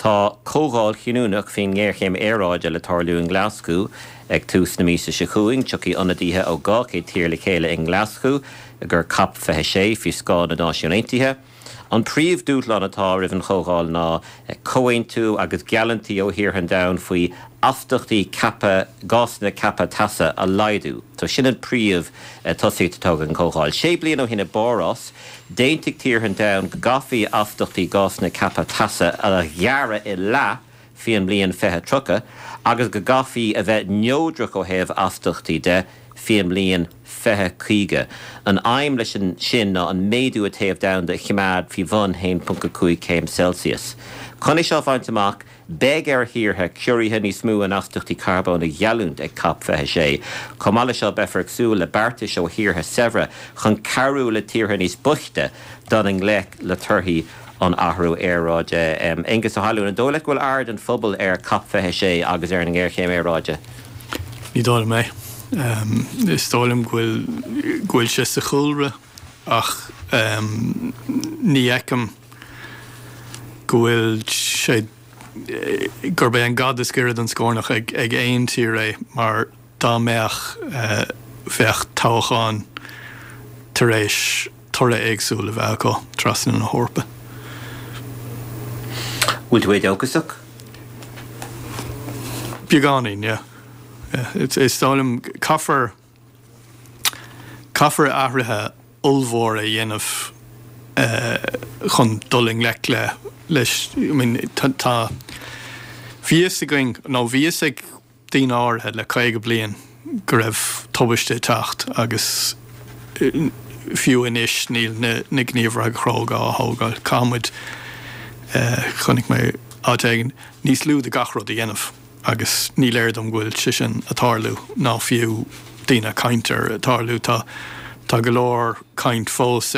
Tá cógáil chinúnach fin ngéirchéim éráide le tarlú in Glasgow ag tús na mísa se chuing tuí anadíthe ó gá é tír le chéile in Glasgow a gur cap fethe sé fi scá na náisiúnaitíthe. An príomh dútlan atá rihann chógáil ná cóhain tú agus gealantí ó hiarhan down faoi aftachtaí cappa gásna cappa tasa a laidú. Tá sin an príomh tosaítá an cógáil. Sé blian ó hinna bárás, déintigh tíorhan down gafií aftachtaí gásna cappa tasa a ghearra I lá fi an blion fethe trucha, agus go gafií a bheith neodrach ó heh aftachtaí de fi an blion fethe chuige. An aim leis sin ná an méadú a taobh down de chimád fi bhun 1.5 céim Celsius. Conis seo bhaint amach, beg hirthe cuiríthe ní smú an aftachtaí carbón a ghealúnt ag cap fethe sé. Comála seo befarc sú le bearta seo hirthe sevra chun carú le tíortha níos buchte don an le turthaí an ahrú éráide. Ingus a halún an dóla bhfuil ard an phobal cap fethe sé agus an ggéirchéim éráide. Ní dóla mé. Is tólam gwyl sé sa chulra ach ní ecam gwyl sé gur bé an gad is gyrad an scórnach ag ein tír é mar dá meach fech táchán tar éis torra éagsúla bheith trasan an hórpa. Bhfuil tú éid ógusach? Beagánín, yeah. It's tólam caffar ahrathe ulmhór a dhéanamh chun dulling leis tá bhíos ag daoine áirithe le caige bliain go raibh tubaiste teacht agus fiú inis níl na gníomhar a chróga a thógáil cámuid chunig mé áteagan níos lú de gachród a dhéanamh agus ní léirdom gwyil sin a tarlú ná fiú daoine caintear a tarlú tá go leor caint fós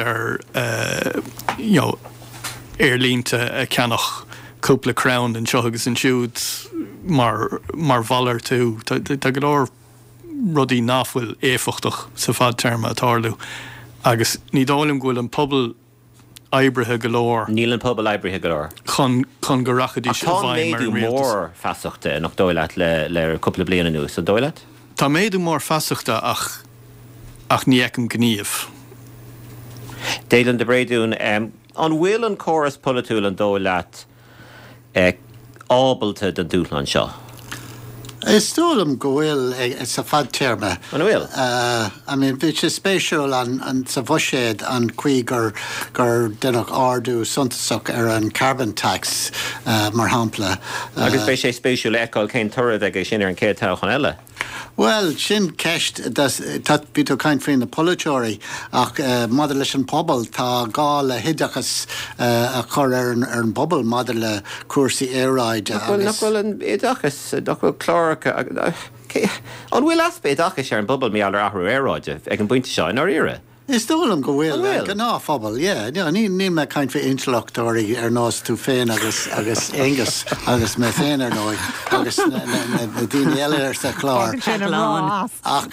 línta a ceannach cúpla crown an seo agus an siúd mar bhalar tú tá go leor rudaí náfuil éfachtach sa fad terma a tarlú agus ní dálim gwyil an pobl Ibrithe galore. Níl an pobl Ibrithe galore. Chun go rachadí sé bhaim mar méadú mór fasachta nach dóileat le cúpla bliana nua, so dóileat? Tá méadú mór fasachta ach ní ecem gníomh. Déilean de bréadún, an bhfuil an córas politúil an dóileat ábalta den dútlan seo? Is tólam go bhfuil sa fad terma. An bhfuil? I mean, bhí sé spéisiúil an sa bhoiséad an chuí gur denach ardú suntasach an carbon tax mar hampla. Agus bhí sé spéisiúil eáil cén tuirad ag sin ar an céad táchan eile? Well, sin ceist tá bíú caint faoin na politeoirí ach maidir leis an pobal tá gá le hidachas a chur ar an bobal maidir le cuasaí éráid. Nachhfuil an édachas nachhfuil chláracha an bhfuil aspa édachas ar an bobal méall ar ahrú éráide ag an buinte seo in áíire. Is tólam go bhfuil gná phobal, ní me caint fa intellectóirí ar nás tú féin agus Angus agus me féin ar nóid agus na daoine eile ar sa chlár. Ach,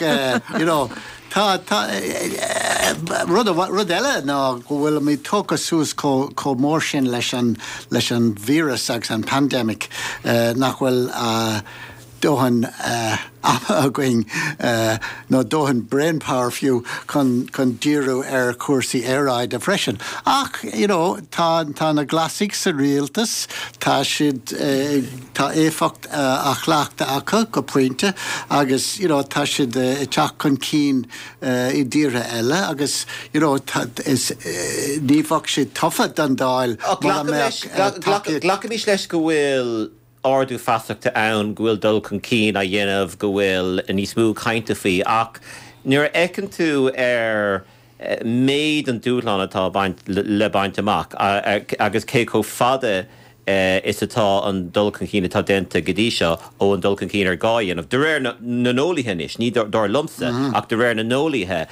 rud eile ná go bhfuil mí tóca sús có mór sin leis an vírus agus an pandemic nach bhfuil dóhan going no dóhan brain power fiú chun díru ar cuasaí éráid a freisin. Ach, tá na glasig sa rialtas, tá siad tá éfacht a chhlaachta acha go puinte, agus tá siad teach chun cín I díre eile, agus nífach siad tofa don dáil. Glacadís leis go bhfuil ardú fasachta ann go bhfuil dul chun cín a dhéanamh go bhfuil ní smú cainte faoi ach nuair écann tú ar méid an dútlan atá le baint amach agus cé có fada is atá an dul chun cín atá denta go dtí seo ó an dul chun cín ar gáin de réir na nólithe is ní dar lumsa ach de réir na nólithe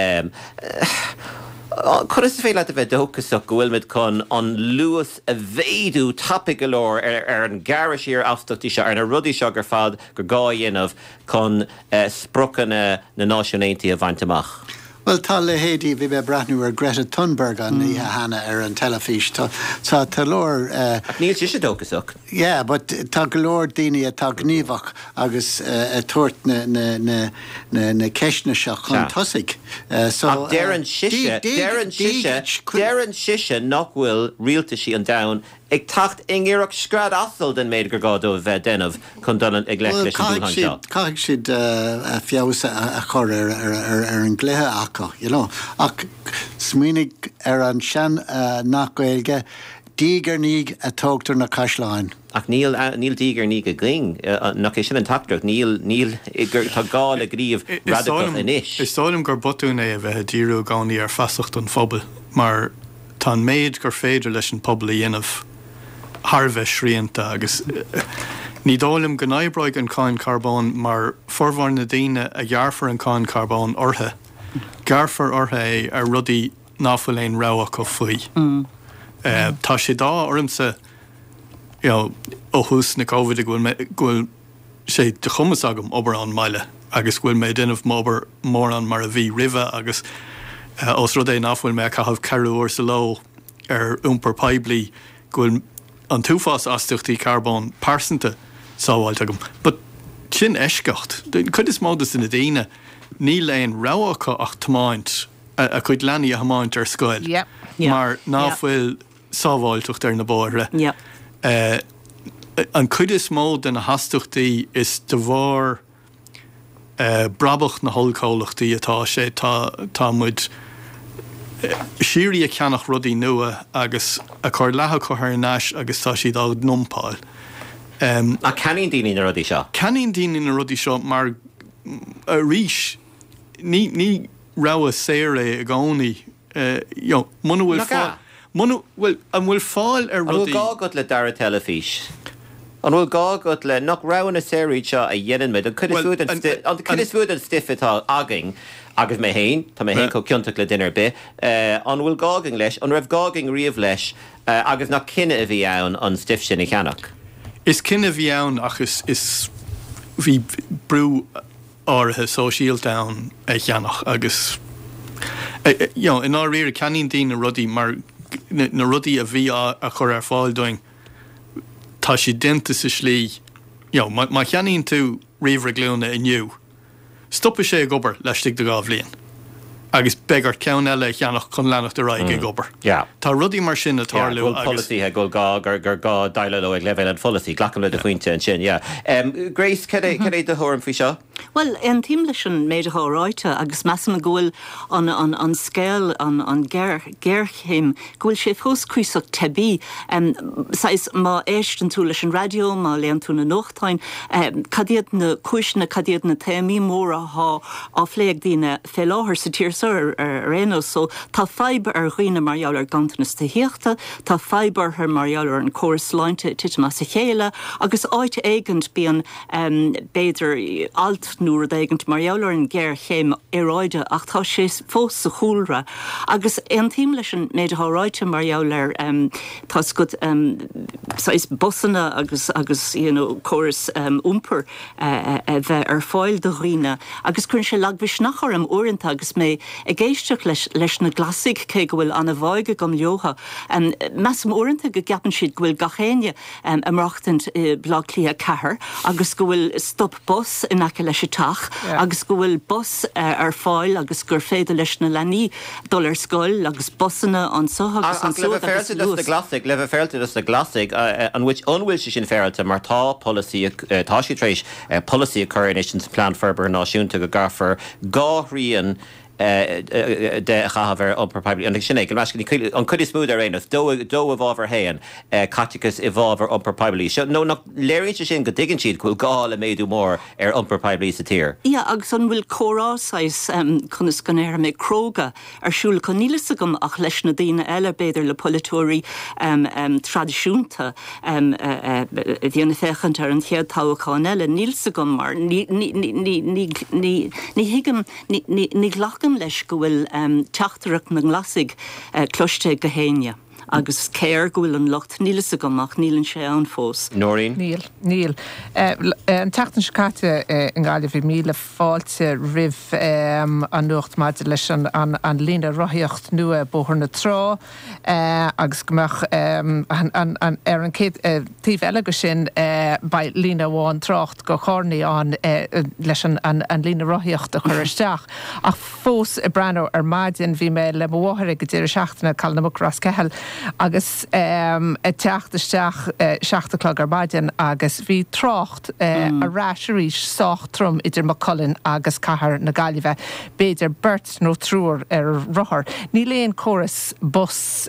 Chud is féile a bheith dóchasach go bhfuil mid chun an luas a bhéadú tapig galóir ar an garis ar afstachtaí seo ar na rudaí seo gur fad gur gá dhéanamh chun sprochanna na náisiúnaití a bhaint amach. Well, tá le héadí bhí be brathnú Greta Thunberg an í hana an telefís tá lór níl si dógusach. Yeah, but tá golóir daoine atá gníomhach agus tuairt na ceisne seach chun tosaigh. So Deran Shisha nach bhfuil rialtaí an dain ag tacht ingéireach scrad asal den méid gur gádó bheith denmh chun dolan ag leis leis an dúhan seo. Caithfidh siad fiabhsa a chur ar an gluthe acu, ach smuoinnig ar an sean nach gaeilge dígar níg a tógtar na caiisleáin. Ach níl dígar ní go gling nach é sin an tachtach níl gur tá gáil a gríomh radical inis. Is táim gur botún é a bheith díú gáí ar fasacht an phobal, mar tá méid gur féidir leis an pobl a dhéanamh Harbheith sríanta agus ní dálim go naibreig an cáin carbón mar forhhar na daine a ghearfar an cáin carbón orthe. Ghearfar orthe é ar rudaí náfuil ráach go faoi. Tá sé dá ormsa ó hús na COVID ghfuil sé de chumas agam obair an meile agus bhfuil mé duinmh mór an mar a bhí ribhe agus os rud é náfuil me caithfh ceúir sa lo ar úmpar peblií ghfuil an túfás astuchtaí carbón pásanta sáháilt agam. But sin eiscecht, chud is módas in na daine ní léon ráhacha ach tamáint a chuid leanaí a hamáint ar scoil. Mar náfuil sábháilteach ar na bóire. An chud is mód den na hastuchtaí is de bhór brabach na holcólachtaí atá sé tá muid sírí a ceannach rudaí nua agus a chuir letha chu ar náis agus tá siad á numpáil. A canín daoine na rudaí seo? Canín daoine na rudaí seo mar a ríis ní rá séire a gánaí muna bhfuil fáil. Bhfuil fáil ar rudaí. An bhfuil gágad le dar a telefís. An bhfuil gágad le nach rána séirí seo a dhéanaan mid an chuid an stifitá aging agus mé héin, tá mé héin có cionnta le duine be, an bhfuil gáging leis, an raibh gáging riamh leis agus nach cinenne a bhí ann an stif sin i cheannach. Is cinenne bhí ann agus is bhí brú áirithe sóisialta ann a cheannach agus in áiríir ceanín daoine rudaí mar na rudaí a bhí a chur ar fáil doing tá si dinta sa slí má cheanín tú riomhre glúna inniu. Stoppa sé gobar leistigh do gábhlíonn. Agus begar ceann eile cheannach chun leanach de raig gobar. Tá rudaí mar sin a tarlú agus policy gur gá daile le ag leibhéil an policy glacham le de chuinte an sin. Grace, cad é de thorm fao seo? Well, an tíim leis an méid athráite agus meam a ghfuil an scéil an ggéirchéim ghfuil sé fós cruúsach tebí sais má éistan tú leis an radio má leon tú na nóchtáin cadíad na cisna cadíad na téimí mór á phléag daoine fé láthir sa tírsar ar rénos, so tá feibar ar ghuioine marall ar gantanas de héachta, tá feibar ar marall ar an choras leinte tiite sa chéile, agus áit éigent bíon béidir alt nuair éigent marall ar an ggéir chéim éráide ach tá sé fós sa chúlra. Agus an tíim leis an méid athráite marall ar tá go sais bosanna agus choras úmper bheith ar fáil do ghuioine, agus chun sé laghbhís nachar am uaireanta agus mé a géisteach leis na glasig cé go bhfuil anna bhaige gom leotha. Meas am uaireanta go gapan siad go bhfuil gachéine amreachtant blachlí a cethir, agus go bhfuil stop bus in aice leis tach, agus go bhfuil bus ar fáil agus gur féidir leis na lení dul ar scoil agus bosanna an soth agus an le bheith féilte na glasig an which unbhfuil sé sin féilte mar tá policy tá si trééis policy a Coronation Plan Ferber náisiúnta go gafar gáthríon de chahabhar unperpibly an sinnig an chud is smúd ar réanas dó a bhábhar héan caticus i bhábhar unperpibly. No nach léironn sé sin go dtigann siad chuil gáil a méadú mór ar unperpibly sa tír. Agus an bhfuil chorásáis chunas gannéir mé croga arsúil chu nílas agam ach leis na daoine eile beidir le politúirí tradiisiúnta dhéana féchant ar an chéad táhaáin eile nílas agam mar ní hiigem ní ghlacham leis go bhfuil teachtarach na glasig cloiste go héine. agus céir gohfuil an locht nílas a gomach nílann sé an fós. Noreen? Níl. An teachtan scate in gáile bhí míle fáilte rih an nuacht maid leis an lína roithíocht nua bóthar na trá agus gomach an céad tíh eile go sin ba lína bháin trácht go chornaí an leis an lína roithíocht a chur isteach. Ach fós i breanú ar maidin bhí mé le mhathir go dtíir seachtainna Cailín Amach Ras Ceathail agus teachtasteach seachtalog ar maidin agus bhí trácht a ráisiríis sáchtrum idir Mac Cullen agus Cahar na Gaillimhe beidir bert nó trúr ar rothar. Ní léon choras bus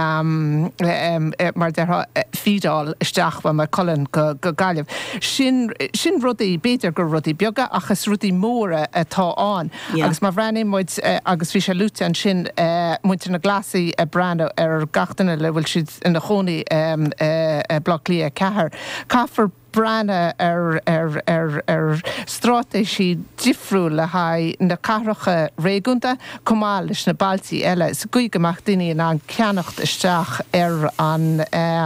mar deartha fídáil isteach bha Mac Cullen go Gaillimh. Sin rudaí beidir gur rudaí beaga achas rudaí móra atá an. Agus má bhreanim muid agus bhí sé lúte an sin muinte na glasaí a breanú ar gatainna le bhfuil siad ina chonaí blog lí a Cahar. Caithfar brana ar stratéisi difriú le haid na carracha réigiúnta cumáil leis na baltaí eile. Is gaoth amach daoine an ceannacht isteach ar an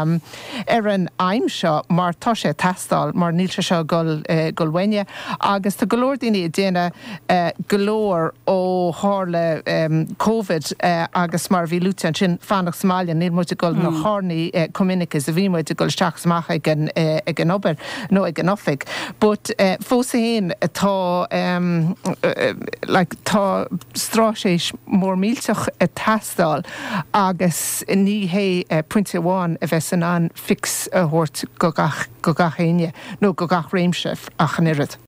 aimseo mar tá sé testáil mar níl sé seo gulhaine agus tá golóir daoine déine golóir ó hála COVID agus mar bhí lúte an sin fannach Somália níl muide gol na hánaí communicas a bhí muide gol isteach samach ag an obair nó ag an oifig. But fós héin tá stráiséis mór mílteach a testáil agus ní hé puinte amháin a bheits an fix a thuirt go gach chéine nó go gach réimseh a chanirid.